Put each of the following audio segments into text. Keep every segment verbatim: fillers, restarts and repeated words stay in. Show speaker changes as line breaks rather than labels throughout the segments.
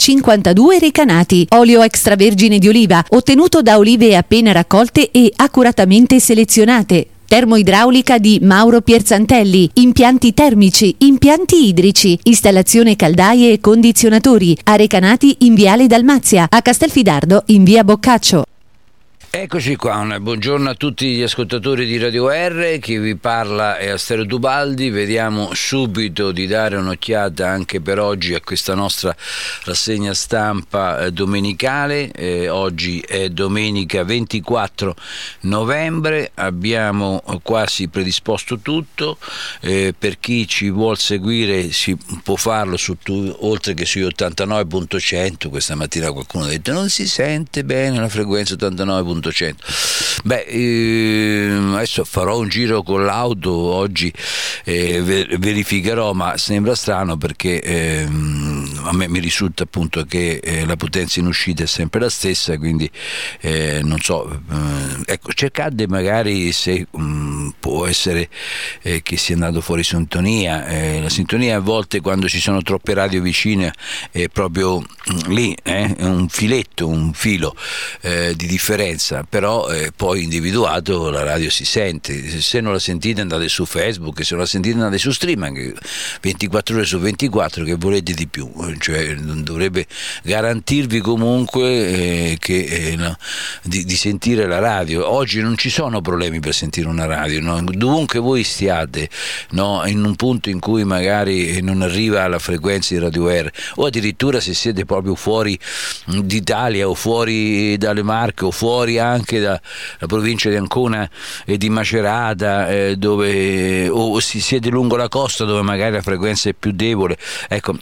cinquantadue Recanati. Olio extravergine di oliva ottenuto da olive appena raccolte e accuratamente selezionate. Termoidraulica di Mauro Pierzantelli, impianti termici, impianti idrici, installazione caldaie e condizionatori, a Recanati in Viale Dalmazia, a Castelfidardo in Via Boccaccio.
Eccoci qua, un buongiorno a tutti gli ascoltatori di Radio R, chi vi parla è Astero Tubaldi. Vediamo subito di dare un'occhiata anche per oggi a questa nostra rassegna stampa eh, domenicale. Eh, oggi è domenica ventiquattro novembre, abbiamo quasi predisposto tutto, eh, per chi ci vuol seguire si può farlo su tu, oltre che sui ottantanove punto cento. Questa mattina qualcuno ha detto non si sente bene la frequenza ottantanove punto cento. Beh, ehm, adesso farò un giro con l'auto oggi, eh, ver- verificherò, ma sembra strano perché ehm, a me mi risulta appunto che eh, la potenza in uscita è sempre la stessa, quindi eh, non so, eh, ecco, cercate magari se um, può essere eh, che sia andato fuori sintonia. Eh, la sintonia a volte quando ci sono troppe radio vicine è proprio mm, lì, eh, è un filetto, un filo eh, di differenza. Però eh, poi individuato la radio si sente. Se non la sentite andate su Facebook, se non la sentite andate su streaming ventiquattro ore su ventiquattro, che volete di più, cioè dovrebbe garantirvi comunque eh, che, eh, no, di, di sentire la radio. Oggi non ci sono problemi per sentire una radio, no? Dovunque voi stiate, no? In un punto in cui magari non arriva la frequenza di Radio R, o addirittura se siete proprio fuori d'Italia o fuori dalle Marche o fuori anche dalla provincia di Ancona e di Macerata, eh, dove o si siede lungo la costa dove magari la frequenza è più debole, ecco,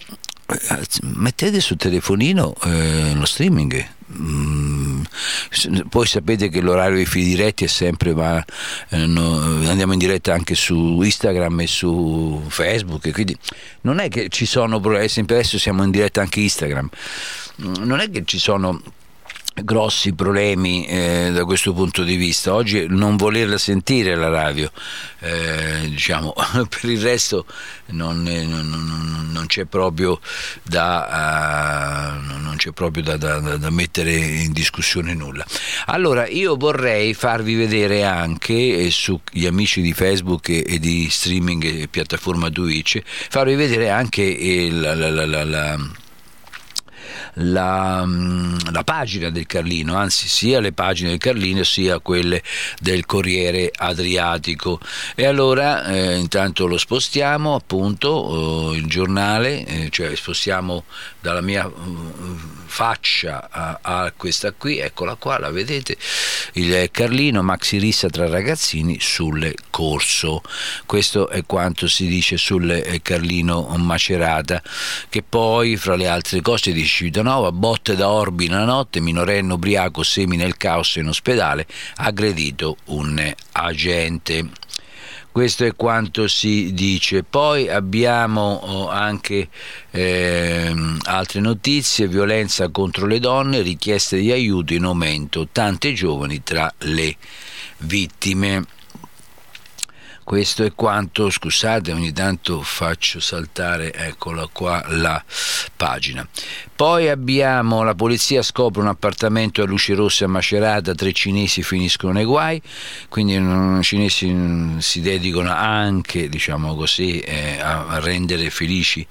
mettete sul telefonino eh, lo streaming. Mm, poi sapete che l'orario dei fili diretti è sempre va, eh, no, andiamo in diretta anche su Instagram e su Facebook, e quindi non è che ci sono problemi. Sempre adesso siamo in diretta anche Instagram, non è che ci sono grossi problemi eh, da questo punto di vista. Oggi non volerla sentire la radio, eh, diciamo, per il resto non, non, non, non c'è proprio da uh, non c'è proprio da, da, da mettere in discussione nulla. Allora io vorrei farvi vedere anche eh, sugli amici di Facebook e, e di streaming e piattaforma Twitch, farvi vedere anche eh, la, la, la, la, la La, la pagina del Carlino, anzi sia le pagine del Carlino sia quelle del Corriere Adriatico. E allora eh, intanto lo spostiamo appunto, eh, il giornale, eh, cioè spostiamo dalla mia uh, faccia a, a questa qui, eccola qua, la vedete, il Carlino, maxi rissa tra ragazzini sulle corso. Questo è quanto si dice sul Carlino Macerata, che poi fra le altre cose dice: Civitanova, botte da orbi nella notte, minorenne ubriaco semina il caos in ospedale, aggredito un agente. Questo è quanto si dice. Poi abbiamo anche eh, altre notizie: violenza contro le donne, richieste di aiuto in aumento, tante giovani tra le vittime. Questo è quanto, scusate, ogni tanto faccio saltare, eccola qua la pagina. Poi abbiamo: la polizia scopre un appartamento a luci rosse a Macerata, tre cinesi finiscono nei guai. Quindi i cinesi si dedicano anche, diciamo così, eh, a rendere felici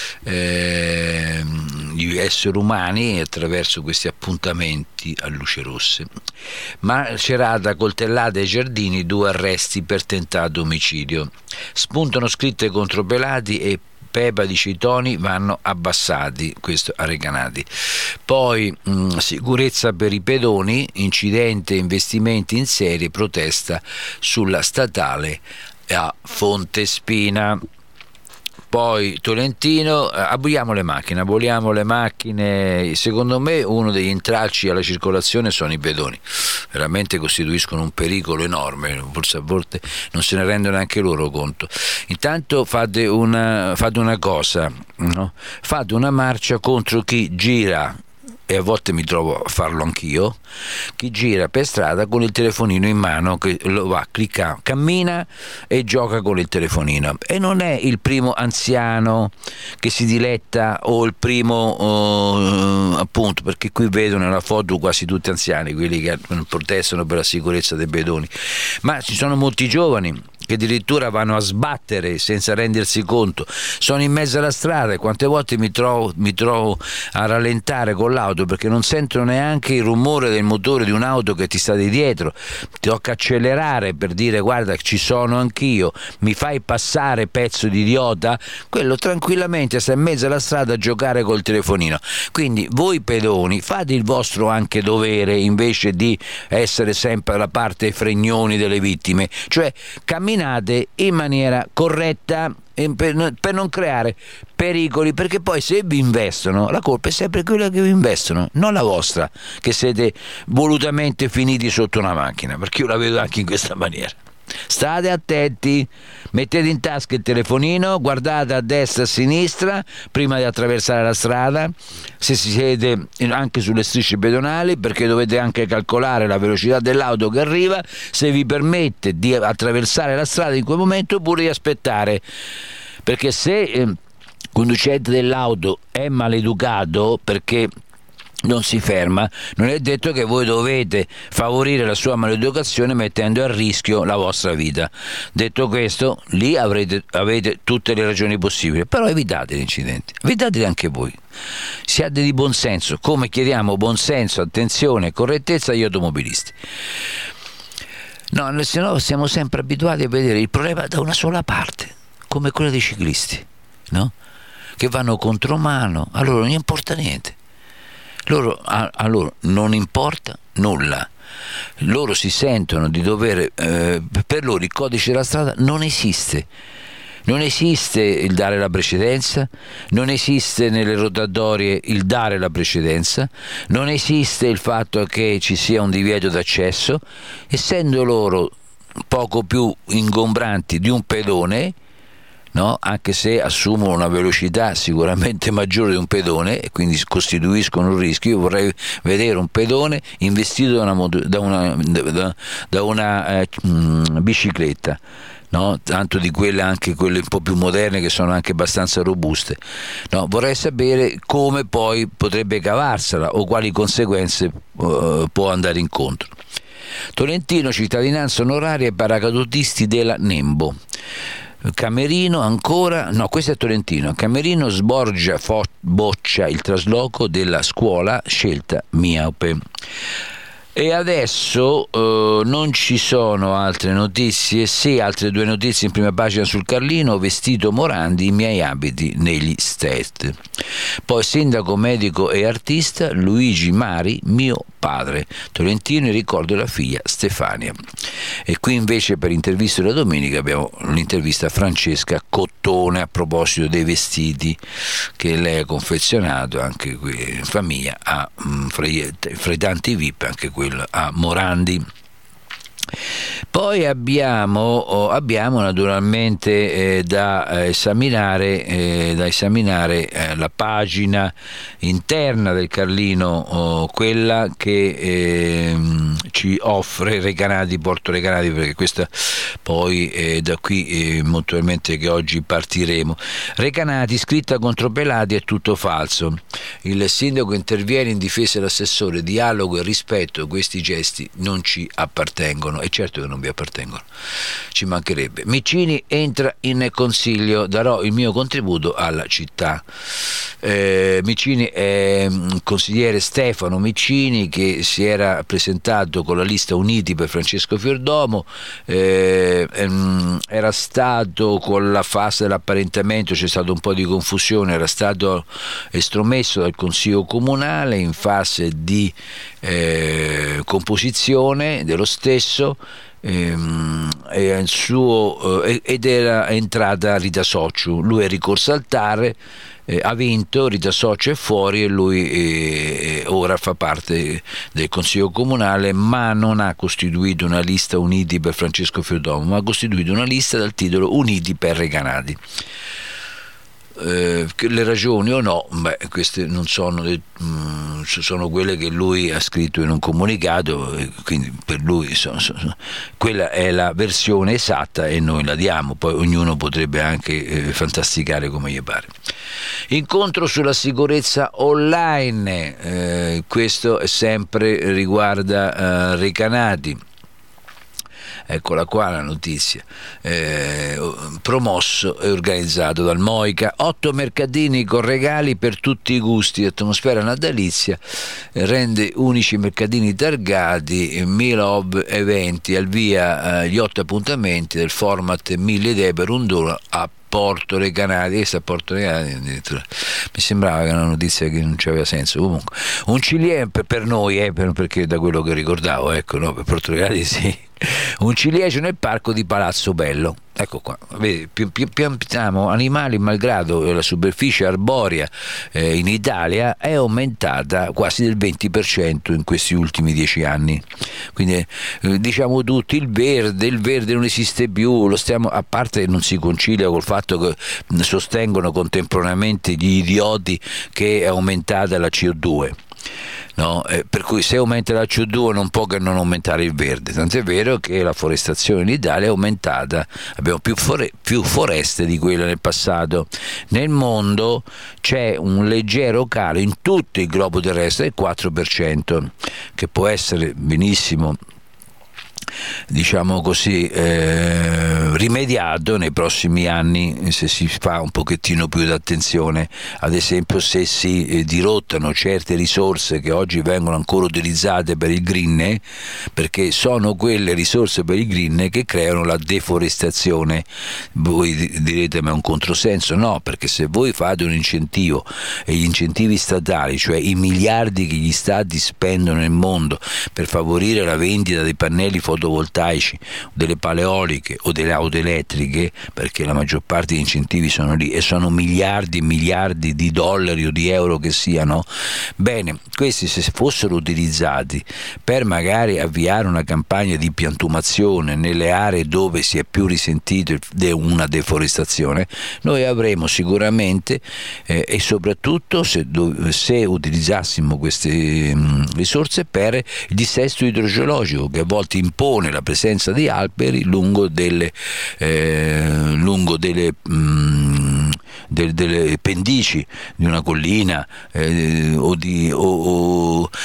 eh, gli esseri umani attraverso questi appuntamenti a luci rosse. Macerata, coltellate ai giardini, due arresti per tentato omicidio. Spuntano scritte contro Pelati e Pepa dice i toni vanno abbassati, questo a Recanati. Poi mh, sicurezza per i pedoni, incidente, investimenti in serie, protesta sulla statale a Fontespina. Poi Tolentino, aboliamo le macchine, aboliamo le macchine. Secondo me uno degli intralci alla circolazione sono i pedoni, veramente costituiscono un pericolo enorme, forse a volte non se ne rendono neanche loro conto. Intanto fate una, fate una cosa, no? Fate una marcia contro chi gira e a volte mi trovo a farlo anch'io, chi gira per strada con il telefonino in mano, che lo va, clicca, cammina e gioca con il telefonino, e non è il primo anziano che si diletta o il primo uh, appunto, perché qui vedo nella foto quasi tutti anziani, quelli che protestano per la sicurezza dei pedoni, ma ci sono molti giovani che addirittura vanno a sbattere senza rendersi conto, sono in mezzo alla strada e quante volte mi trovo, mi trovo a rallentare con l'auto perché non sentono neanche il rumore del motore di un'auto che ti sta di dietro, ti tocca accelerare per dire guarda ci sono anch'io, mi fai passare pezzo di idiota, quello tranquillamente sta in mezzo alla strada a giocare col telefonino. Quindi voi pedoni fate il vostro anche dovere invece di essere sempre alla parte fregnoni delle vittime, cioè camminate in maniera corretta per non creare pericoli, perché poi se vi investono la colpa è sempre quella che vi investono, non la vostra, che siete volutamente finiti sotto una macchina, perché io la vedo anche in questa maniera. State attenti, mettete in tasca il telefonino, guardate a destra e a sinistra prima di attraversare la strada, se siete anche sulle strisce pedonali, perché dovete anche calcolare la velocità dell'auto che arriva, se vi permette di attraversare la strada in quel momento oppure di aspettare, perché se il conducente dell'auto è maleducato perché non si ferma, non è detto che voi dovete favorire la sua maleducazione mettendo a rischio la vostra vita. Detto questo, lì avrete, avete tutte le ragioni possibili, però evitate gli incidenti, evitateli anche voi. Siate di buonsenso, come chiediamo buonsenso, attenzione e correttezza agli automobilisti. No, se no siamo sempre abituati a vedere il problema da una sola parte, come quello dei ciclisti, no? Che vanno contromano, a loro non importa niente. Loro, a, a loro non importa nulla, loro si sentono di dover, eh, per loro il codice della strada non esiste, non esiste il dare la precedenza, non esiste nelle rotatorie il dare la precedenza, non esiste il fatto che ci sia un divieto d'accesso, essendo loro poco più ingombranti di un pedone, no? Anche se assumono una velocità sicuramente maggiore di un pedone e quindi costituiscono un rischio. Io vorrei vedere un pedone investito da una, da una, da, da una eh, bicicletta, no? Tanto di quelle, anche quelle un po' più moderne che sono anche abbastanza robuste, no? Vorrei sapere come poi potrebbe cavarsela o quali conseguenze uh, può andare incontro. Tolentino, cittadinanza onoraria ai paracadutisti della Nembo. Camerino ancora, no questo è Tolentino, Camerino sborgia fo, boccia il trasloco della scuola scelta miope. E adesso eh, non ci sono altre notizie, sì, altre due notizie in prima pagina sul Carlino. Vestito Morandi, i miei abiti negli Stet. Poi sindaco, medico e artista Luigi Mari, mio padre. Tolentino, in ricordo della figlia Stefania. E qui invece per interviste della domenica abbiamo l'intervista a Francesca Cottone a proposito dei vestiti che lei ha confezionato anche qui in famiglia a, fra, fra i tanti V I P anche quello a Morandi. Poi abbiamo, oh, abbiamo naturalmente eh, da esaminare, eh, da esaminare eh, la pagina interna del Carlino, oh, quella che eh, ci offre Recanati, Porto Recanati, perché questa poi eh, da qui eh, molto probabilmente che oggi partiremo. Recanati, scritta contro Pelati, è tutto falso. Il sindaco interviene in difesa dell'assessore, dialogo e rispetto, questi gesti non ci appartengono. E certo che non vi appartengono, ci mancherebbe. Micini entra in consiglio, darò il mio contributo alla città. eh, Micini è consigliere Stefano Micini, che si era presentato con la lista Uniti per Francesco Fiordomo, eh, ehm, era stato con la fase dell'apparentamento, c'è stato un po' di confusione, era stato estromesso dal consiglio comunale in fase di eh, composizione dello stesso, ehm, e il suo, eh, ed era entrata Rita Socciu. Lui è ricorso al T A R, eh, ha vinto, Rita Socciu è fuori e lui eh, ora fa parte del consiglio comunale, ma non ha costituito una lista Uniti per Francesco Fiordomo, ma ha costituito una lista dal titolo Uniti per Recanati. Eh, le ragioni o no, beh, queste non sono de, mh, sono quelle che lui ha scritto in un comunicato, e quindi per lui sono, sono, quella è la versione esatta e noi la diamo, poi ognuno potrebbe anche eh, fantasticare come gli pare. Incontro sulla sicurezza online, eh, questo è sempre riguarda eh, Recanati. Eccola qua la notizia, eh, promosso e organizzato dal Moica, otto mercatini con regali per tutti i gusti, atmosfera natalizia, eh, rende unici mercatini targati, mille eventi, al via eh, gli otto appuntamenti del format mille idee per un dollaro a Porto Recanati. Questa a Porto Recanati addirittura mi sembrava che era una notizia che non aveva senso. Comunque un ciliegio per, per noi eh, per, perché da quello che ricordavo, ecco, no, per Porto Recanati sì, un ciliegio nel parco di Palazzo Bello. Ecco qua, vedi, piantiamo animali malgrado la superficie arborea eh, in Italia è aumentata quasi del venti per cento in questi ultimi dieci anni. Quindi eh, diciamo tutti il verde, il verde non esiste più, lo stiamo, a parte che non si concilia col fatto che sostengono contemporaneamente gli idioti che è aumentata la C O due. No, eh, per cui se aumenta la C O due non può che non aumentare il verde, tant'è vero che la forestazione in Italia è aumentata, abbiamo più, fore- più foreste di quelle nel passato. Nel mondo c'è un leggero calo in tutto il globo terrestre del quattro per cento, che può essere benissimo, diciamo così, eh, rimediato nei prossimi anni se si fa un pochettino più d'attenzione, ad esempio se si eh, dirottano certe risorse che oggi vengono ancora utilizzate per il green, perché sono quelle risorse per il green che creano la deforestazione. Voi direte ma è un controsenso? No, perché se voi fate un incentivo e gli incentivi statali, cioè i miliardi che gli stati spendono nel mondo per favorire la vendita dei pannelli fotovoltaici, delle pale eoliche o delle auto elettriche, perché la maggior parte degli incentivi sono lì e sono miliardi e miliardi di dollari o di euro che siano, bene, questi se fossero utilizzati per magari avviare una campagna di piantumazione nelle aree dove si è più risentito una deforestazione, noi avremo sicuramente eh, e soprattutto se, se utilizzassimo queste mh, risorse per il dissesto idrogeologico, che a volte impone la presenza di alberi lungo delle eh, lungo delle mh, del, delle pendici di una collina eh, o, di, o, o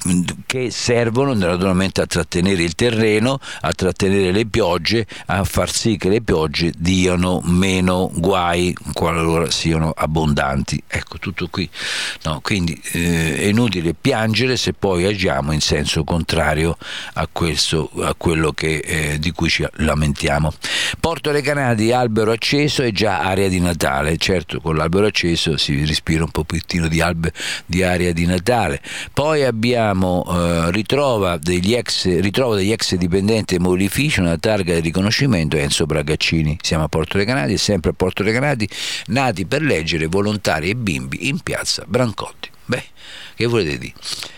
che servono naturalmente a trattenere il terreno, a trattenere le piogge, a far sì che le piogge diano meno guai qualora siano abbondanti. Ecco, tutto qui. No, quindi eh, è inutile piangere se poi agiamo in senso contrario a questo, a quello che, eh, di cui ci lamentiamo. Porto Recanati, albero acceso e già area di Natale. Certo, con l'albero acceso si respira un pochettino di, albe, di area di Natale. Poi abbiamo eh, ritrova, degli ex, ritrova degli ex dipendenti dei mobilifici, una targa di riconoscimento Enzo Bragaccini. Siamo a Porto Recanati e sempre a Porto Recanati, nati per leggere, volontari e bimbi in piazza Brancotti. Beh, che volete dire?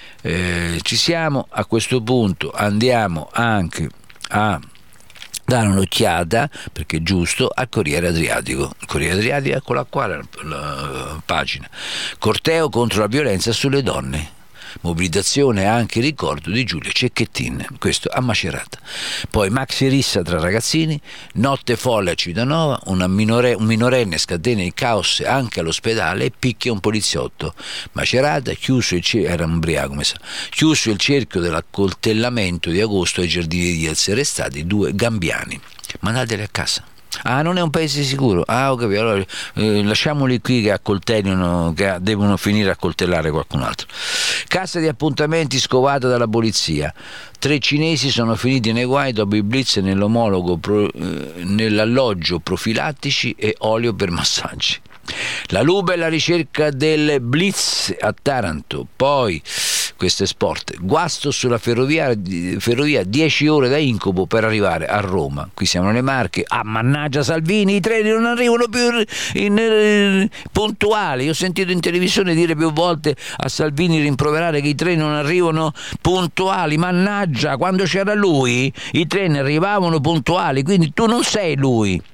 Eh, ci siamo, a questo punto andiamo anche a dare un'occhiata, perché è giusto, al Corriere Adriatico. Il Corriere Adriatico, eccola qua la, la pagina. Corteo contro la violenza sulle donne. Mobilitazione e anche ricordo di Giulia Cecchettin, questo a Macerata. Poi maxi rissa tra ragazzini, notte folle a Civitanova, una minore, un minorenne scatena il caos anche all'ospedale e picchia un poliziotto. Macerata, chiuso il cerchio, era ubriaco, come sa, chiuso il cerchio dell'accoltellamento di agosto ai giardini di essere arrestati due gambiani. Mandateli a casa. Ah, non è un paese sicuro? Ah, ho capito. Allora, eh, lasciamoli qui che accoltellino, che devono finire a coltellare qualcun altro. Cassa di appuntamenti scovata dalla polizia. Tre cinesi sono finiti nei guai dopo il blitz nell'omologo pro, eh, nell'alloggio profilattici e olio per massaggi. La Luba e la ricerca del blitz a Taranto. Poi questo è sport, guasto sulla ferrovia, ferrovia dieci ore da incubo per arrivare a Roma. Qui siamo nelle Marche. Ah, mannaggia Salvini, i treni non arrivano più in, in, puntuali. Io ho sentito in televisione dire più volte a Salvini rimproverare che i treni non arrivano puntuali. Mannaggia, quando c'era lui i treni arrivavano puntuali, quindi tu non sei lui.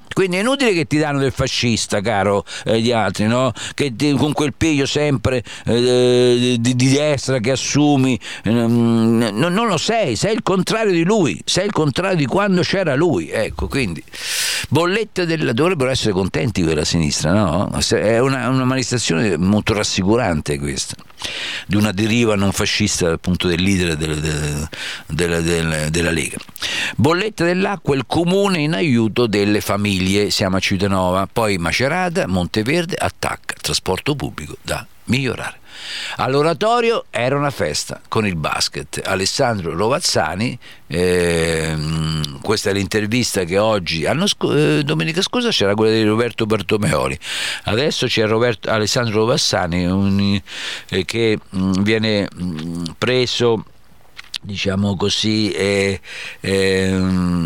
Quindi è inutile che ti danno del fascista, caro eh, gli altri, no? Che ti, con quel piglio sempre eh, di, di destra che assumi, eh, non, non lo sei, sei il contrario di lui, sei il contrario di quando c'era lui, ecco. Quindi bolletta della, dovrebbero essere contenti della sinistra, no? È una, una manifestazione molto rassicurante questa, di una deriva non fascista dal punto del leader della, della, della, della, della Lega. Bolletta dell'acqua, il comune in aiuto delle famiglie, siamo a Civitanova, poi Macerata, Monteverde, attacca, trasporto pubblico da migliorare. All'oratorio era una festa con il basket. Alessandro Rovazzani, ehm, questa è l'intervista che oggi, anno sc- eh, domenica scorsa c'era quella di Roberto Bertomeoli, adesso c'è Roberto, Alessandro Rovazzani un, eh, che mh, viene mh, preso, diciamo così, eh, eh,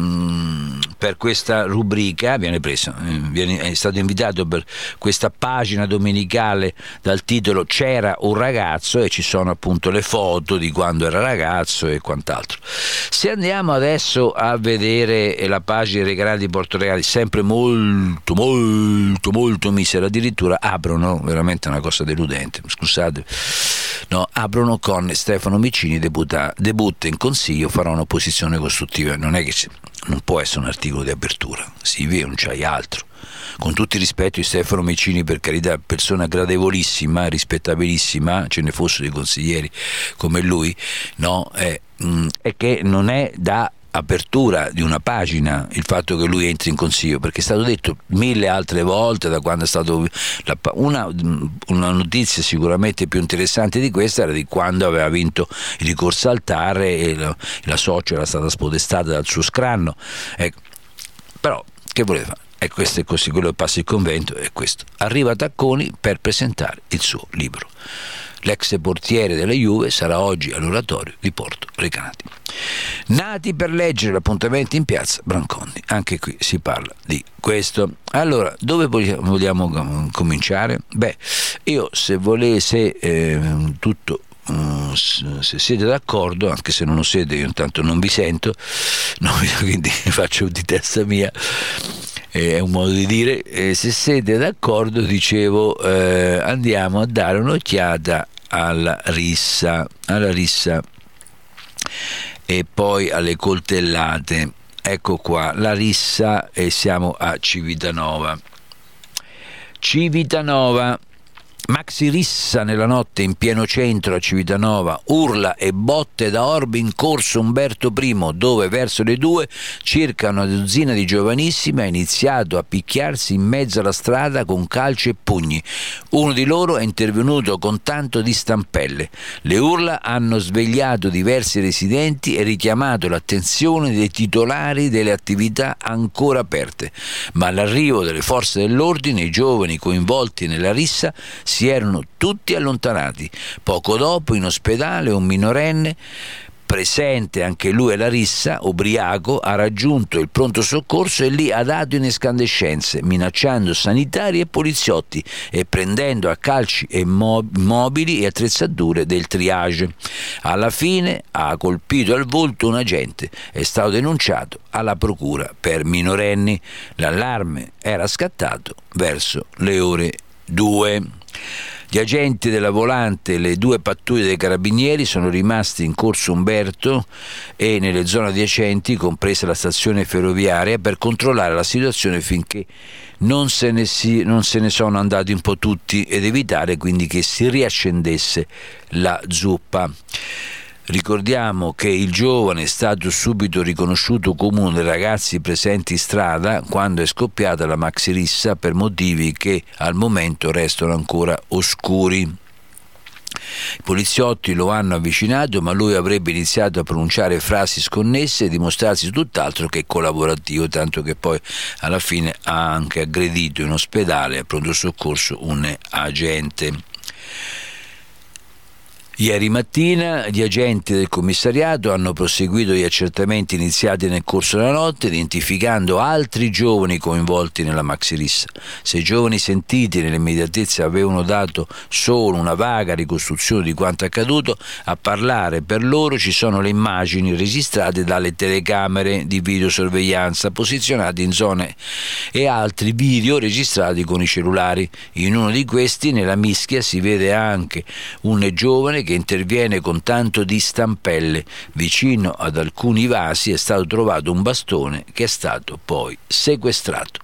per questa rubrica viene preso, viene, è stato invitato per questa pagina domenicale dal titolo C'era un ragazzo, e ci sono appunto le foto di quando era ragazzo e quant'altro. Se andiamo adesso a vedere la pagina dei canali di Porto Regali, sempre molto molto molto misera, addirittura aprono, veramente una cosa deludente, scusate, no, aprono con Stefano Micini debutta, debutta in consiglio, farà un'opposizione costruttiva. Non è che ci, non può essere un articolo di apertura, sì, via, non c'hai altro. Con tutto il rispetto di Stefano Micini, per carità, persona gradevolissima, rispettabilissima, ce ne fossero dei consiglieri come lui, no, è, mh, è che non è da apertura di una pagina il fatto che lui entri in consiglio, perché è stato detto mille altre volte da quando è stato la, una, una notizia sicuramente più interessante di questa era di quando aveva vinto il ricorso al T A R e la, la socia era stata spodestata dal suo scranno, ecco. Però che voleva fare? E questo è così, quello che passa il convento è questo. Arriva Tacconi per presentare il suo libro. L'ex portiere della Juve sarà oggi all'oratorio di Porto Recanati. Nati per leggere, l'appuntamento in piazza Brancondi. Anche qui si parla di questo. Allora, dove vogliamo cominciare? Beh, io se volesse eh, tutto, uh, se siete d'accordo, anche se non lo siete, io intanto non vi sento, no, quindi faccio di testa mia. È un modo di dire, eh, se siete d'accordo, dicevo, eh, andiamo a dare un'occhiata alla rissa, alla rissa e poi alle coltellate. Ecco qua, la rissa, e siamo a Civitanova. Civitanova. Maxi rissa nella notte in pieno centro a Civitanova, urla e botte da orbi in corso Umberto primo, dove verso le due circa una dozzina di giovanissimi ha iniziato a picchiarsi in mezzo alla strada con calci e pugni. Uno di loro è intervenuto con tanto di stampelle. Le urla hanno svegliato diversi residenti e richiamato l'attenzione dei titolari delle attività ancora aperte, ma all'arrivo delle forze dell'ordine i giovani coinvolti nella rissa si erano tutti allontanati. Poco dopo in ospedale un minorenne, presente anche lui alla rissa, ubriaco, ha raggiunto il pronto soccorso e lì ha dato in escandescenze, minacciando sanitari e poliziotti e prendendo a calci e mob- mobili e attrezzature del triage. Alla fine ha colpito al volto un agente, è stato denunciato alla procura per minorenni. L'allarme era scattato verso le ore due. Gli agenti della volante e le due pattuglie dei carabinieri sono rimasti in corso Umberto e nelle zone adiacenti, compresa la stazione ferroviaria, per controllare la situazione finché non se ne, si, non se ne sono andati un po' tutti ed evitare quindi che si riaccendesse la zuppa. Ricordiamo che il giovane è stato subito riconosciuto come uno dei ragazzi presenti in strada quando è scoppiata la maxi rissa per motivi che al momento restano ancora oscuri. I poliziotti lo hanno avvicinato, ma lui avrebbe iniziato a pronunciare frasi sconnesse e dimostrarsi tutt'altro che collaborativo, tanto che poi alla fine ha anche aggredito in ospedale a pronto soccorso un agente. Ieri mattina gli agenti del commissariato hanno proseguito gli accertamenti iniziati nel corso della notte, identificando altri giovani coinvolti nella maxi-rissa. Se i giovani sentiti nell'immediatezza avevano dato solo una vaga ricostruzione di quanto accaduto, a parlare per loro ci sono le immagini registrate dalle telecamere di videosorveglianza posizionate in zone e altri video registrati con i cellulari. In uno di questi, nella mischia, si vede anche un giovane che interviene con tanto di stampelle. Vicino ad alcuni vasi è stato trovato un bastone che è stato poi sequestrato.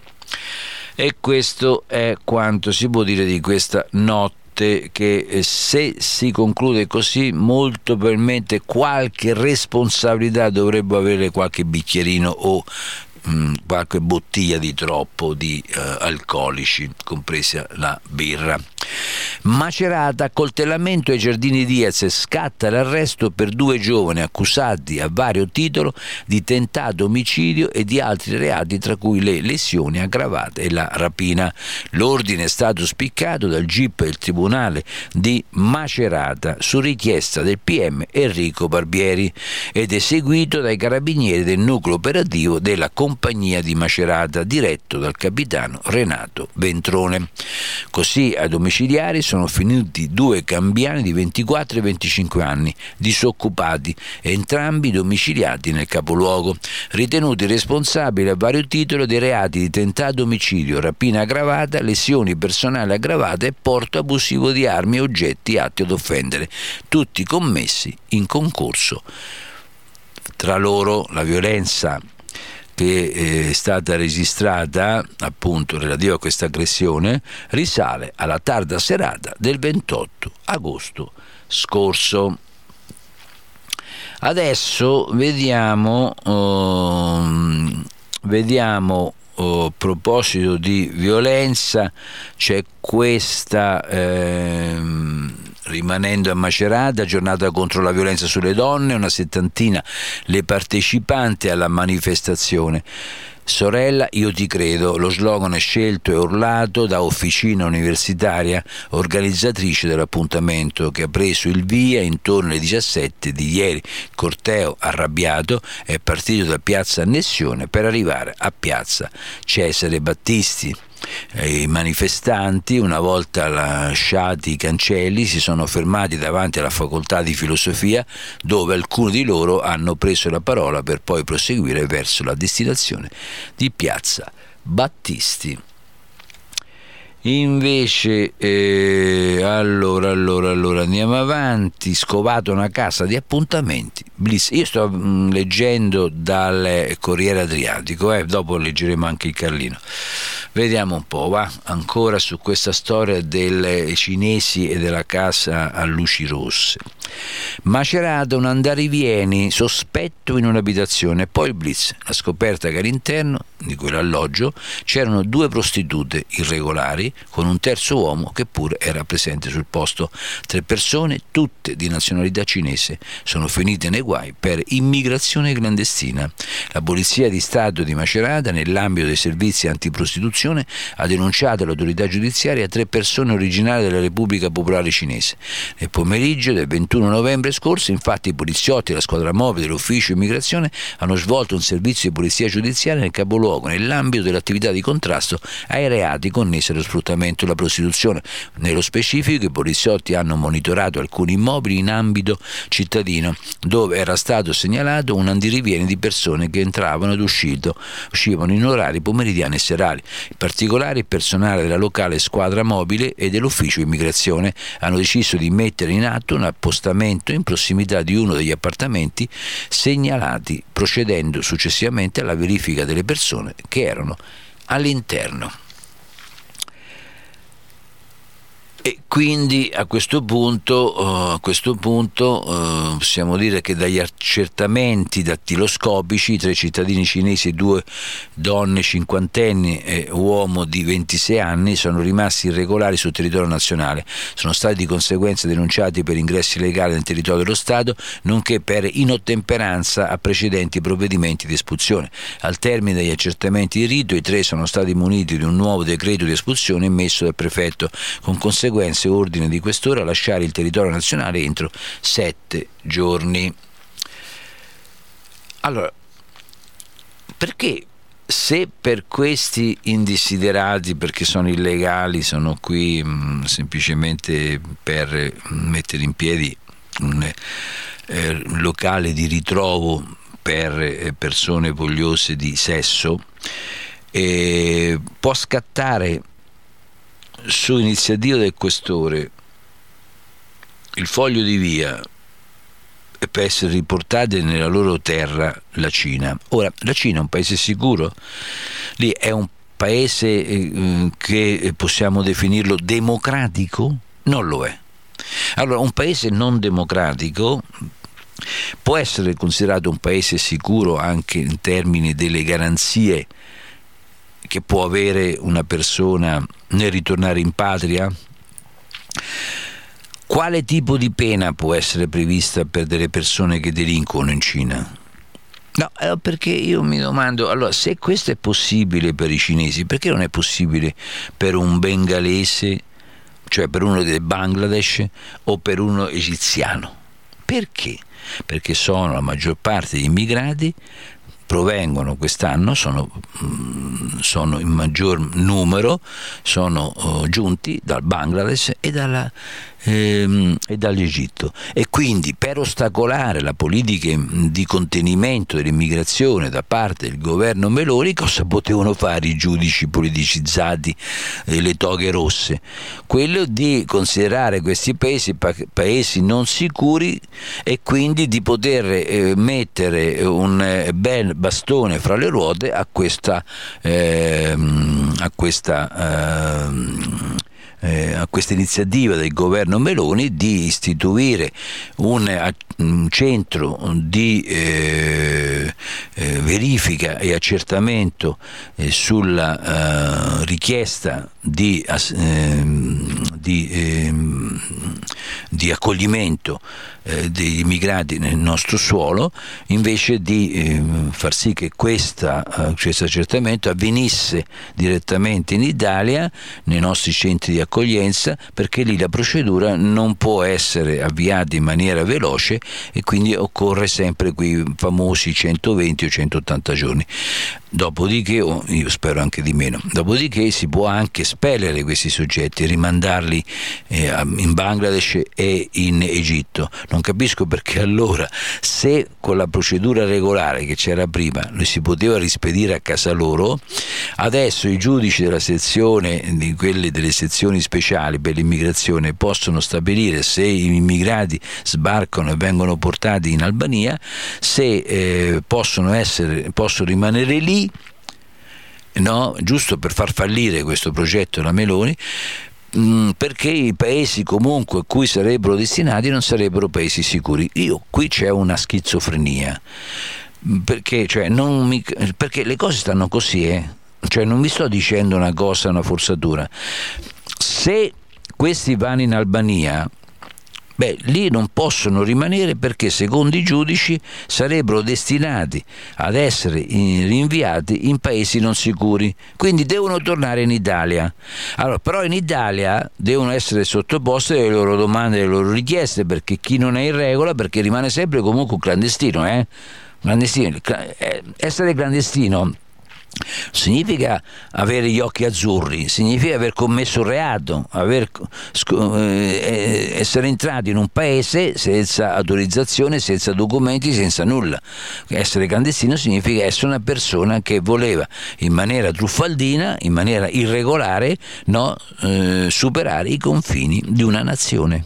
E questo è quanto si può dire di questa notte, che se si conclude così molto probabilmente qualche responsabilità dovrebbe avere qualche bicchierino o mh, qualche bottiglia di troppo di uh, alcolici, compresa la birra. Macerata, accoltellamento ai Giardini Diaz, scatta l'arresto per due giovani accusati a vario titolo di tentato omicidio e di altri reati, tra cui le lesioni aggravate e la rapina. L'ordine è stato spiccato dal G I P del Tribunale di Macerata su richiesta del P M Enrico Barbieri ed eseguito dai carabinieri del nucleo operativo della compagnia di Macerata, diretto dal capitano Renato Ventrone. Così ai domiciliari sono finiti due gambiani di ventiquattro e venticinque anni, disoccupati, entrambi domiciliati nel capoluogo, ritenuti responsabili a vario titolo dei reati di tentato omicidio, rapina aggravata, lesioni personali aggravate e porto abusivo di armi e oggetti atti ad offendere, tutti commessi in concorso. Tra loro la violenza che è stata registrata, appunto relativa a questa aggressione, risale alla tarda serata del ventotto agosto scorso. Adesso vediamo, um, vediamo a proposito di violenza, c'è questa, ehm, rimanendo a Macerata, giornata contro la violenza sulle donne, una settantina le partecipanti alla manifestazione. Sorella, io ti credo, lo slogan è scelto e urlato da Officina Universitaria, organizzatrice dell'appuntamento, che ha preso il via intorno alle diciassette di ieri. Il corteo arrabbiato è partito da piazza Annessione per arrivare a piazza Cesare Battisti. I manifestanti, una volta lasciati i cancelli, si sono fermati davanti alla facoltà di filosofia, dove alcuni di loro hanno preso la parola per poi proseguire verso la destinazione di piazza Battisti. Invece eh, allora, allora, allora andiamo avanti. Scovato una casa di appuntamenti, Blitz. Io sto mh, leggendo dal Corriere Adriatico, eh, dopo leggeremo anche il Carlino. Vediamo un po', va ancora su questa storia dei cinesi e della casa a luci rosse. Macerata, un andarivieni sospetto in un'abitazione, poi il blitz, la scoperta che all'interno di quell'alloggio c'erano due prostitute irregolari con un terzo uomo che pure era presente sul posto. Tre persone, tutte di nazionalità cinese, sono finite nei guai per immigrazione clandestina. La Polizia di Stato di Macerata, nell'ambito dei servizi antiprostituzione, ha denunciato all'autorità giudiziaria tre persone originali della Repubblica Popolare Cinese. Nel pomeriggio del ventuno novembre scorso, infatti, i poliziotti e la squadra mobile dell'ufficio immigrazione hanno svolto un servizio di polizia giudiziaria nel capoluogo nell'ambito dell'attività di contrasto ai reati connessi allo sfruttamento e alla prostituzione. Nello specifico, i poliziotti hanno monitorato alcuni immobili in ambito cittadino dove era stato segnalato un andirivieni di persone che entravano ed uscito, uscivano in orari pomeridiani e serali. In particolare, il personale della locale squadra mobile e dell'ufficio immigrazione hanno deciso di mettere in atto un appostamento in prossimità di uno degli appartamenti segnalati, procedendo successivamente alla verifica delle persone che erano all'interno. E quindi a questo punto, uh, a questo punto uh, possiamo dire che dagli accertamenti dattiloscopici, tre cittadini cinesi e due donne cinquantenni e uomo di ventisei anni sono rimasti irregolari sul territorio nazionale. Sono stati di conseguenza denunciati per ingressi illegali nel territorio dello Stato, nonché per inottemperanza a precedenti provvedimenti di espulsione. Al termine degli accertamenti di rito, i tre sono stati muniti di un nuovo decreto di espulsione emesso dal prefetto, con conseguenza conseguenze ordine di questore a lasciare il territorio nazionale entro sette giorni. Allora, perché se per questi indesiderati, perché sono illegali, sono qui mh, semplicemente per mettere in piedi un eh, locale di ritrovo per eh, persone vogliose di sesso, eh, può scattare su iniziativa del questore il foglio di via per essere riportate nella loro terra, la Cina. Ora, la Cina è un paese sicuro? Lì è un paese eh, che possiamo definirlo democratico? Non lo è. Allora, un paese non democratico può essere considerato un paese sicuro anche in termini delle garanzie che può avere una persona nel ritornare in patria? Quale tipo di pena può essere prevista per delle persone che delinquono in Cina? No, perché io mi domando, allora, se questo è possibile per i cinesi, perché non è possibile per un bengalese, cioè per uno del Bangladesh o per uno egiziano? Perché? Perché sono la maggior parte degli immigrati provengono quest'anno, sono, sono in maggior numero, sono uh, giunti dal Bangladesh e, dalla, ehm, e dall'Egitto, e quindi per ostacolare la politica di contenimento dell'immigrazione da parte del governo Meloni, cosa potevano fare i giudici politicizzati e le toghe rosse? Quello di considerare questi paesi pa- paesi non sicuri e quindi di poter eh, mettere un eh, bel bastone fra le ruote a questa eh, a questa eh, eh, a questa iniziativa del governo Meloni di istituire un, un centro di eh, eh, verifica e accertamento eh, sulla eh, richiesta di, eh, di, eh, di accoglimento eh, degli immigrati nel nostro suolo, invece di eh, far sì che questa, eh, questo accertamento avvenisse direttamente in Italia, nei nostri centri di accoglienza, perché lì la procedura non può essere avviata in maniera veloce e quindi occorre sempre quei famosi centoventi o centottanta giorni. Dopodiché, oh, io spero anche di meno, dopodiché si può anche espellere questi soggetti e rimandarli eh, in Bangladesh e in Egitto. Non capisco perché allora, se con la procedura regolare che c'era prima li si poteva rispedire a casa loro, adesso i giudici della sezione, di quelle delle sezioni speciali per l'immigrazione, possono stabilire se gli immigrati sbarcano e vengono portati in Albania, se eh, possono essere, possono rimanere lì, no, giusto per far fallire questo progetto la Meloni, mh, perché i paesi comunque a cui sarebbero destinati non sarebbero paesi sicuri. Io qui c'è una schizofrenia, perché, cioè, non mi, perché le cose stanno così, eh? Cioè, non vi sto dicendo una cosa, una forzatura. Se questi vanno in Albania, beh, lì non possono rimanere perché secondo i giudici sarebbero destinati ad essere rinviati in paesi non sicuri, quindi devono tornare in Italia. Allora, però in Italia devono essere sottoposte alle loro domande e alle loro richieste, perché chi non è in regola, perché rimane sempre comunque un clandestino, eh? Clandestino. Essere clandestino significa avere gli occhi azzurri, significa aver commesso un reato, aver, eh, essere entrati in un paese senza autorizzazione, senza documenti, senza nulla. Essere clandestino significa essere una persona che voleva in maniera truffaldina, in maniera irregolare, no, eh, superare i confini di una nazione.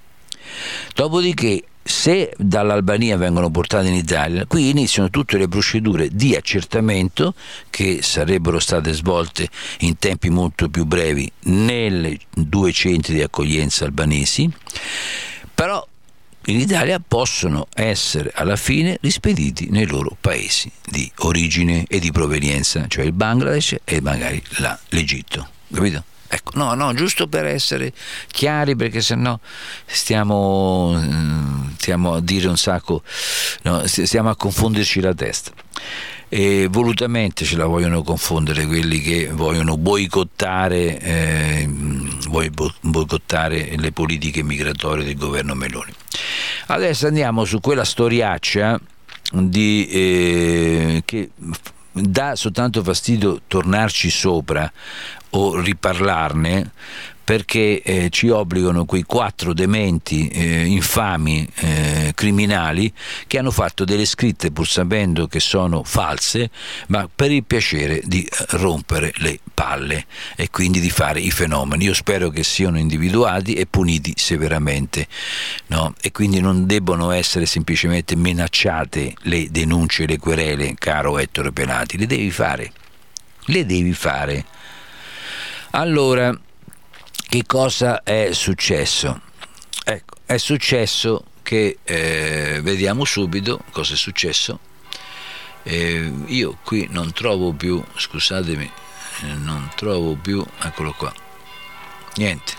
Dopodiché, se dall'Albania vengono portati in Italia, qui iniziano tutte le procedure di accertamento che sarebbero state svolte in tempi molto più brevi nei due centri di accoglienza albanesi, però in Italia possono essere alla fine rispediti nei loro paesi di origine e di provenienza, cioè il Bangladesh e magari la, l'Egitto, capito? Ecco, no, no, giusto per essere chiari, perché sennò stiamo, stiamo a dire un sacco, no, stiamo a confonderci la testa. e volutamente ce la vogliono confondere quelli che vogliono boicottare, eh, boicottare le politiche migratorie del governo Meloni. Adesso andiamo su quella storiaccia di, eh, che dà soltanto fastidio tornarci sopra o riparlarne, perché eh, ci obbligano quei quattro dementi eh, infami eh, criminali che hanno fatto delle scritte pur sapendo che sono false, ma per il piacere di rompere le palle e quindi di fare i fenomeni. Io spero che siano individuati e puniti severamente, no? E quindi non debbono essere semplicemente minacciate le denunce, le querele, caro Ettore Pelati, le devi fare, le devi fare. Allora, che cosa è successo? Ecco, è successo che, eh, vediamo subito cosa è successo. Eh, io qui non trovo più, scusatemi, eh, non trovo più, eccolo qua, niente.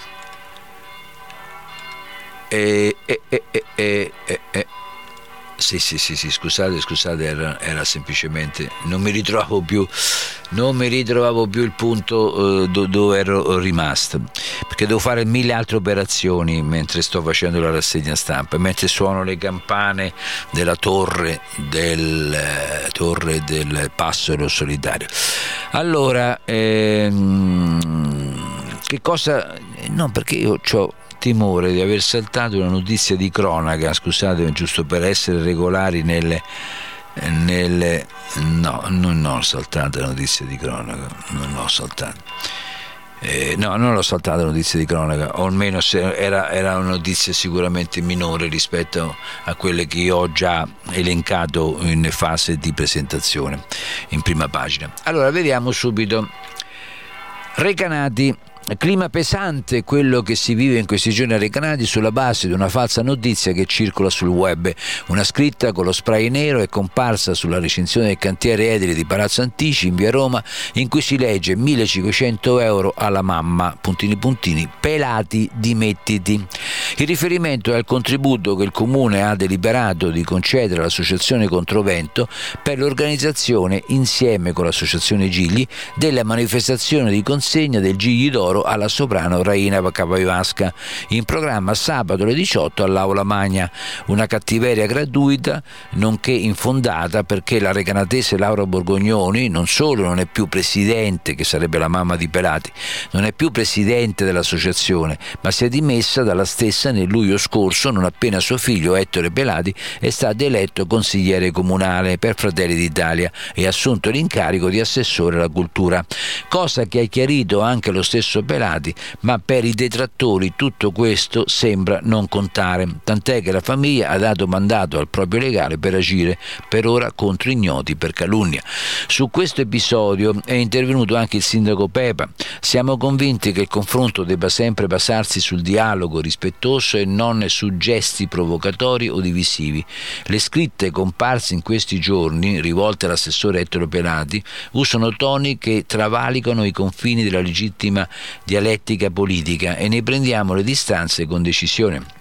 E, e, e, e, e, e, e. Sì, sì, sì, sì, scusate, scusate, era, era semplicemente, non mi ritrovo più, non mi ritrovavo più il punto eh, do, dove ero rimasto, perché devo fare mille altre operazioni mentre sto facendo la rassegna stampa, mentre suono le campane della torre del, eh, torre del Passero Solitario. Allora, ehm, che cosa, no, perché io c'ho timore di aver saltato una notizia di cronaca, scusate, giusto per essere regolari nelle, nelle no, non ho saltato la notizia di cronaca, non l'ho saltata. Eh, no, non l'ho saltata la notizia di cronaca, o almeno se era, era una notizia sicuramente minore rispetto a quelle che io ho già elencato in fase di presentazione, in prima pagina. Allora, vediamo subito. Recanati. Clima pesante quello che si vive in questi giorni a Recanati sulla base di una falsa notizia che circola sul web. Una scritta con lo spray nero è comparsa sulla recinzione del cantiere edile di Palazzo Antici in via Roma, in cui si legge millecinquecento euro alla mamma, puntini puntini, Pelati dimettiti. Il riferimento è al contributo che il Comune ha deliberato di concedere all'Associazione Controvento per l'organizzazione, insieme con l'Associazione Gigli, della manifestazione di consegna del Gigli d'Oro alla soprano Raina Capaivasca, in programma sabato alle diciotto all'Aula Magna. Una cattiveria gratuita nonché infondata, perché la recanatese Laura Borgognoni non solo non è più presidente, che sarebbe la mamma di Pelati, non è più presidente dell'associazione, ma si è dimessa dalla stessa nel luglio scorso, non appena suo figlio Ettore Pelati è stato eletto consigliere comunale per Fratelli d'Italia e ha assunto l'incarico di assessore alla cultura, cosa che ha chiarito anche lo stesso Pelati, ma per i detrattori tutto questo sembra non contare, tant'è che la famiglia ha dato mandato al proprio legale per agire per ora contro ignoti per calunnia. Su questo episodio è intervenuto anche il sindaco Pepa. Siamo convinti che il confronto debba sempre basarsi sul dialogo rispettoso e non su gesti provocatori o divisivi. Le scritte comparse in questi giorni, rivolte all'assessore Ettore Pelati, usano toni che travalicano i confini della legittima dialettica politica e ne prendiamo le distanze con decisione.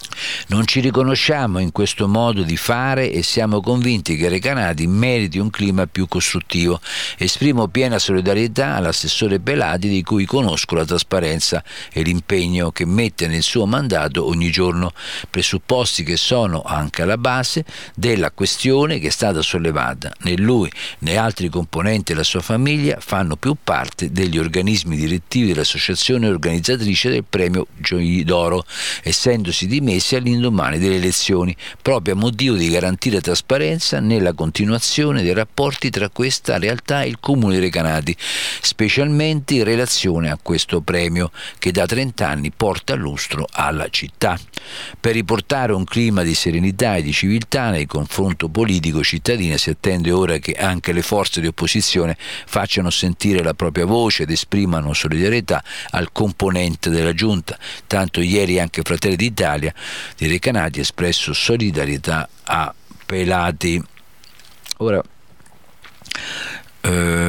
Non ci riconosciamo in questo modo di fare e siamo convinti che Recanati meriti un clima più costruttivo. Esprimo piena solidarietà all'assessore Pelati, di cui conosco la trasparenza e l'impegno che mette nel suo mandato ogni giorno, presupposti che sono anche alla base della questione che è stata sollevata. Né lui né altri componenti della sua famiglia fanno più parte degli organismi direttivi dell'associazione organizzatrice del premio Gigli d'Oro, essendosi dimessi all'indomani delle elezioni, proprio a motivo di garantire trasparenza nella continuazione dei rapporti tra questa realtà e il Comune di Recanati, specialmente in relazione a questo premio che da trent'anni porta lustro alla città. Per riportare un clima di serenità e di civiltà nel confronto politico cittadino si attende ora che anche le forze di opposizione facciano sentire la propria voce ed esprimano solidarietà al componente della giunta. Tanto ieri anche Fratelli d'Italia di Recanati ha espresso solidarietà a Pelati. Ora, eh,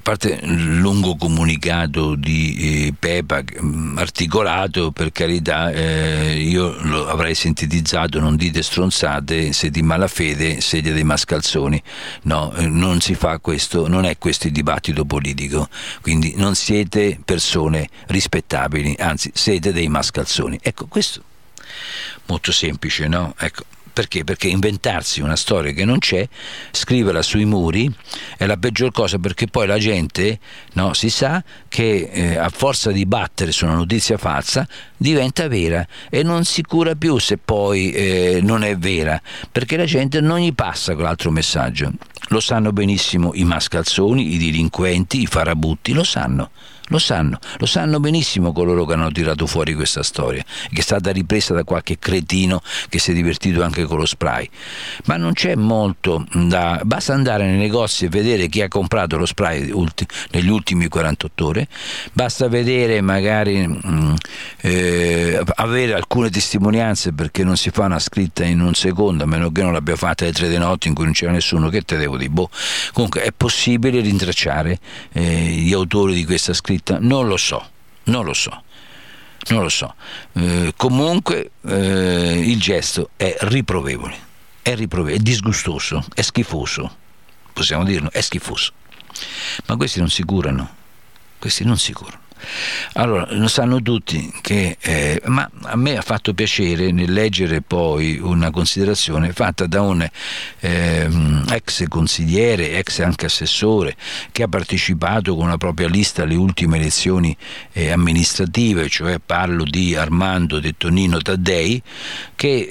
parte il lungo comunicato di eh, Pepa, mh, articolato, per carità, eh, io lo avrei sintetizzato: non dite stronzate, se di malafede siete dei mascalzoni. No, eh, non si fa questo, non è questo il dibattito politico, quindi non siete persone rispettabili, anzi siete dei mascalzoni. Ecco, questo molto semplice, no? Ecco. Perché? Perché inventarsi una storia che non c'è, scriverla sui muri, è la peggior cosa, perché poi la gente, no, si sa che eh, a forza di battere su una notizia falsa diventa vera e non si cura più se poi eh, non è vera, perché la gente non gli passa quell'altro messaggio. Lo sanno benissimo i mascalzoni, i delinquenti, i farabutti, lo sanno. Lo sanno, lo sanno benissimo coloro che hanno tirato fuori questa storia, che è stata ripresa da qualche cretino che si è divertito anche con lo spray. Ma non c'è molto da... basta andare nei negozi e vedere chi ha comprato lo spray ulti... negli ultimi quarantotto ore, basta vedere magari mh, eh, avere alcune testimonianze, perché non si fa una scritta in un secondo, a meno che non l'abbia fatta alle tre di notte in cui non c'era nessuno, che te devo dire, boh. Comunque è possibile rintracciare eh, gli autori di questa scritta? Non lo so, non lo so, non lo so. Eh, comunque eh, il gesto è riprovevole, è riprovevole, è disgustoso, è schifoso, possiamo dirlo, è schifoso. Ma questi non si curano, questi non si curano. Allora, lo sanno tutti che eh, ma a me ha fatto piacere nel leggere poi una considerazione fatta da un eh, ex consigliere, ex anche assessore, che ha partecipato con la propria lista alle ultime elezioni eh, amministrative, cioè parlo di Armando detto Nino Taddei, che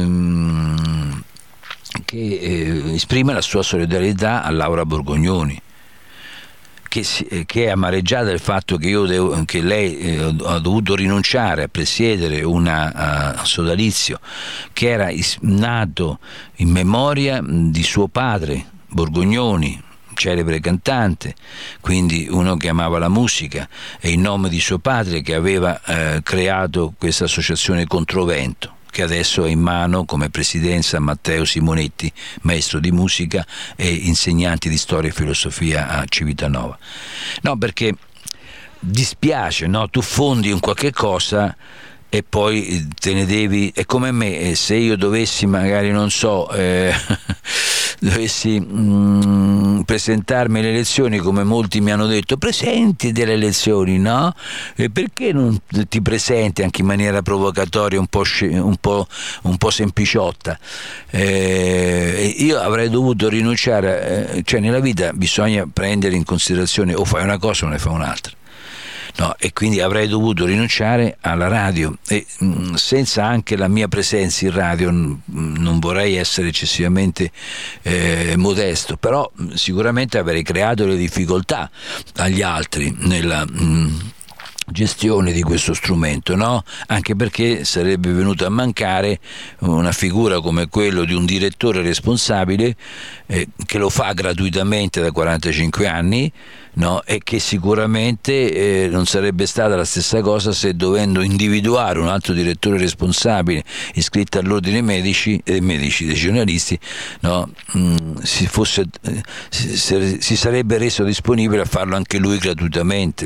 ehm, che eh, esprime la sua solidarietà a Laura Borgognoni, Che, si, che è amareggiata del fatto che, io devo, che lei eh, ha dovuto rinunciare a presiedere un sodalizio che era is, nato in memoria di suo padre Borgognoni, celebre cantante, quindi uno che amava la musica, e in nome di suo padre che aveva eh, creato questa associazione Controvento, che adesso è in mano come presidenza a Matteo Simonetti, maestro di musica e insegnante di storia e filosofia a Civitanova. No, perché dispiace, no? Tu fondi in qualche cosa e poi te ne devi, è come me, se io dovessi magari, non so, eh, dovessi mh, presentarmi alle elezioni, come molti mi hanno detto, presenti delle elezioni, no? E perché non ti presenti anche in maniera provocatoria, un po', un po', un po' sempliciotta? Eh, io avrei dovuto rinunciare, eh, cioè nella vita bisogna prendere in considerazione, o fai una cosa o ne fai un'altra. No, e quindi avrei dovuto rinunciare alla radio, e mh, senza anche la mia presenza in radio, mh, non vorrei essere eccessivamente eh, modesto, però mh, sicuramente avrei creato le difficoltà agli altri nella mh, gestione di questo strumento, no? Anche perché sarebbe venuto a mancare una figura come quello di un direttore responsabile eh, che lo fa gratuitamente da quarantacinque anni, no? E che sicuramente eh, non sarebbe stata la stessa cosa se, dovendo individuare un altro direttore responsabile iscritto all'ordine medici e eh, medici dei giornalisti, no? mm, si, fosse, eh, si, si sarebbe reso disponibile a farlo anche lui gratuitamente.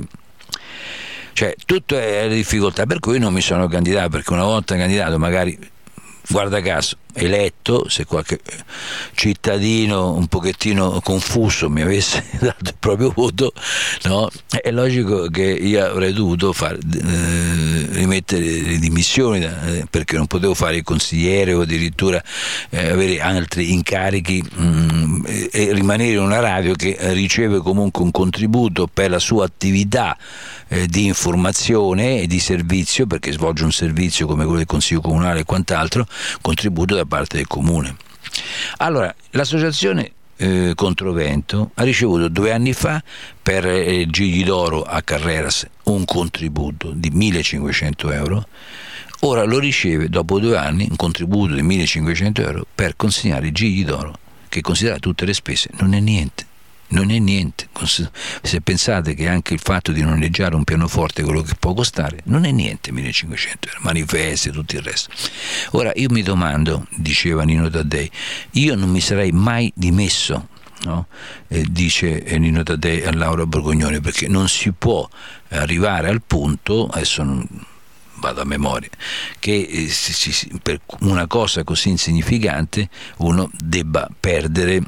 Cioè, tutto è la difficoltà, per cui non mi sono candidato, perché una volta candidato, magari, guarda caso, eletto, se qualche cittadino un pochettino confuso mi avesse dato il proprio voto, no? È logico che io avrei dovuto far, eh, rimettere le dimissioni, eh, perché non potevo fare il consigliere o addirittura eh, avere altri incarichi mh, e, e rimanere in una radio che riceve comunque un contributo per la sua attività eh, di informazione e di servizio, perché svolge un servizio come quello del Consiglio Comunale e quant'altro, contributo da parte del comune. Allora, l'associazione eh, Controvento ha ricevuto due anni fa per eh, Gigli d'Oro a Carreras un contributo di millecinquecento euro. Ora lo riceve dopo due anni un contributo di millecinquecento euro per consegnare i Gigli d'Oro, che considera tutte le spese non è niente. Non è niente. Se pensate che anche il fatto di noleggiare un pianoforte, quello che può costare, non è niente, millecinquecento euro, manifesti e tutto il resto. Ora io mi domando, diceva Nino Taddei, io non mi sarei mai dimesso no? eh, dice Nino Taddei a Laura Borgognoni, perché non si può arrivare al punto, adesso non vado a memoria, che eh, si, si, per una cosa così insignificante uno debba perdere,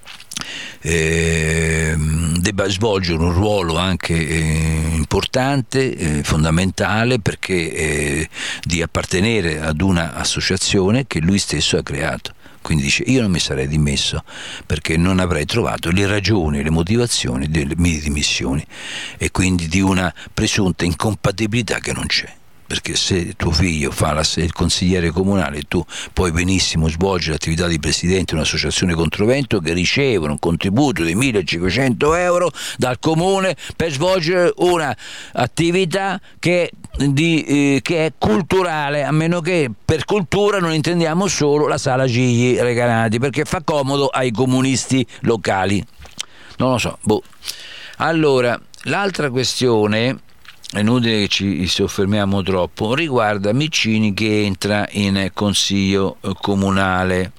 eh, debba svolgere un ruolo anche eh, importante, eh, fondamentale, perché eh, di appartenere ad una associazione che lui stesso ha creato. Quindi dice: io non mi sarei dimesso perché non avrei trovato le ragioni, le motivazioni delle mie dimissioni, e quindi di una presunta incompatibilità che non c'è. Perché se tuo figlio fa la, il consigliere comunale, tu puoi benissimo svolgere l'attività di presidente di un'associazione controvento che ricevono un contributo di millecinquecento euro dal comune per svolgere un'attività che, di, eh, che è culturale, a meno che per cultura non intendiamo solo la sala Gigli Recanati, perché fa comodo ai comunisti locali. Non lo so, boh. Allora, l'altra questione, è inutile che ci soffermiamo troppo, riguarda Miccini che entra in consiglio comunale,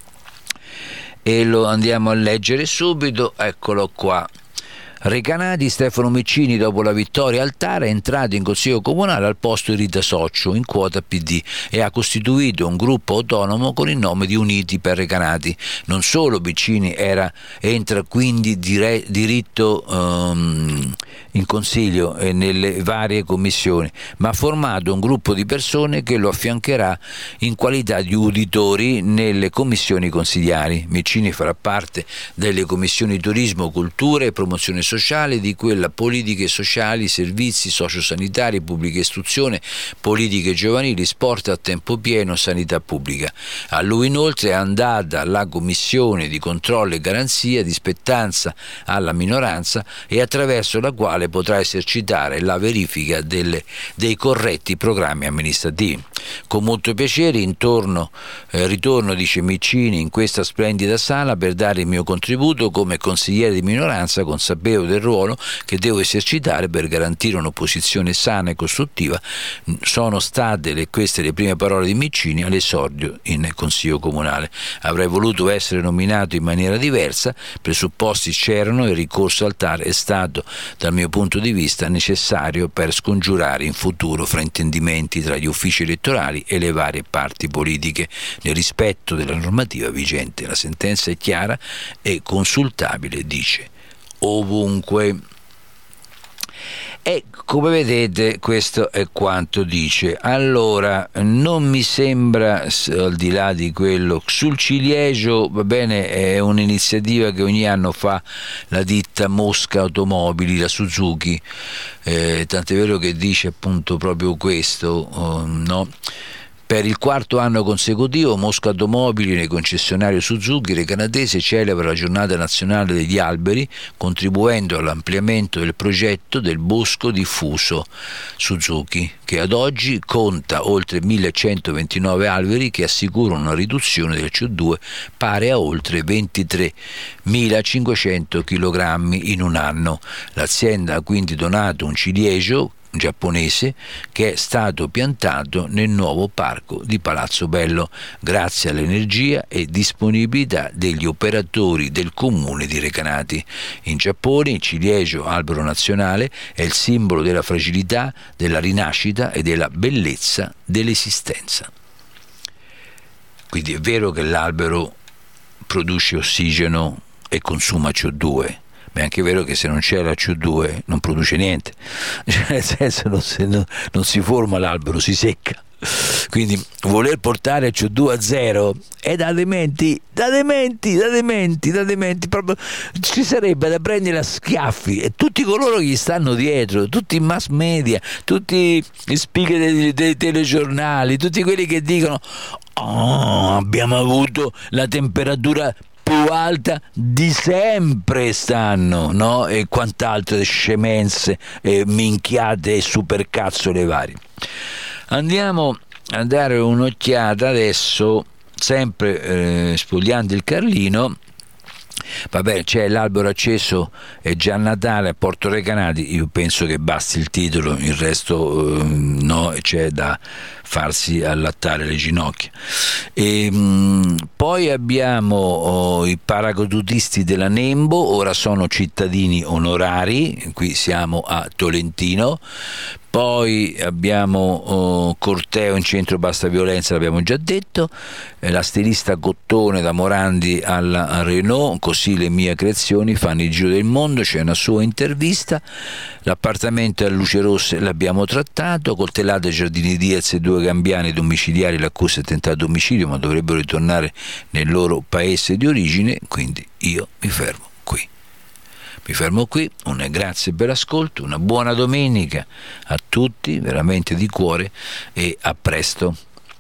e lo andiamo a leggere subito, eccolo qua. Recanati, Stefano Miccini, dopo la vittoria al Tara, è entrato in consiglio comunale al posto di Rita Soccio in quota P D e ha costituito un gruppo autonomo con il nome di Uniti per Recanati. Non solo Miccini era, entra quindi dire, diritto um, in consiglio e nelle varie commissioni, ma ha formato un gruppo di persone che lo affiancherà in qualità di uditori nelle commissioni consigliari. Miccini farà parte delle commissioni turismo, cultura e promozione sociale, di quella politiche sociali, servizi sociosanitari, pubblica istruzione, politiche giovanili, sport a tempo pieno, sanità pubblica. A lui inoltre è andata la commissione di controllo e garanzia di spettanza alla minoranza, e attraverso la quale potrà esercitare la verifica delle, dei corretti programmi amministrativi. Con molto piacere intorno, eh, ritorno, dice Miccini, in questa splendida sala per dare il mio contributo come consigliere di minoranza, consapevole del ruolo che devo esercitare per garantire un'opposizione sana e costruttiva. Sono state le, queste le prime parole di Miccini all'esordio in consiglio comunale. Avrei voluto essere nominato in maniera diversa, presupposti c'erano e il ricorso al Tara è stato, dal mio punto di vista, necessario per scongiurare in futuro fraintendimenti tra gli uffici elettorali e le varie parti politiche, nel rispetto della normativa vigente. La sentenza è chiara e consultabile, dice, ovunque. E come vedete questo è quanto dice. Allora, non mi sembra, al di là di quello sul ciliegio, va bene, è un'iniziativa che ogni anno fa la ditta Mosca Automobili, la Suzuki, eh, tant'è vero che dice appunto proprio questo, oh, no? Per il quarto anno consecutivo Mosca Automobili, nel concessionario Suzuki recanatese, celebra la giornata nazionale degli alberi, contribuendo all'ampliamento del progetto del bosco diffuso Suzuki, che ad oggi conta oltre millecentoventinove alberi che assicurano una riduzione del C O due pari a oltre ventitremilacinquecento chilogrammi in un anno. L'azienda ha quindi donato un ciliegio giapponese che è stato piantato nel nuovo parco di Palazzo Bello, grazie all'energia e disponibilità degli operatori del comune di Recanati. In Giappone il ciliegio, albero nazionale, è il simbolo della fragilità, della rinascita e della bellezza dell'esistenza. Quindi è vero che l'albero produce ossigeno e consuma C O due, ma è anche vero che se non c'è la C O due non produce niente, cioè, nel senso non si, non, non si forma l'albero, si secca. Quindi voler portare C O due a zero è da dementi, da dementi, da dementi, da dementi, proprio ci sarebbe da prendere a schiaffi, e tutti coloro che gli stanno dietro, tutti i mass media, tutti gli speaker dei, dei telegiornali, tutti quelli che dicono oh, abbiamo avuto la temperatura più alta di sempre stanno, no? E quant'altre scemenze, e minchiate e supercazzole varie. Andiamo a dare un'occhiata adesso, sempre eh, spogliando il Carlino. Vabbè, c'è l'albero acceso, è già Natale a Porto Recanati. Io penso che basti il titolo, il resto eh, no, c'è da farsi allattare le ginocchia. E, mh, poi abbiamo oh, i paracadutisti della Nembo, ora sono cittadini onorari, qui siamo a Tolentino. Poi abbiamo oh, corteo in centro bassa violenza, l'abbiamo già detto, eh, la stilista Cottone da Morandi alla Renault, così le mie creazioni fanno il giro del mondo, c'è una sua intervista. L'appartamento a luce rosse l'abbiamo trattato, coltellate Giardini Diaz e due gambiani domiciliari, l'accusa è tentato omicidio, ma dovrebbero ritornare nel loro paese di origine, quindi io mi fermo qui. Mi fermo qui, un grazie per l'ascolto, una buona domenica a tutti, veramente di cuore, e a presto.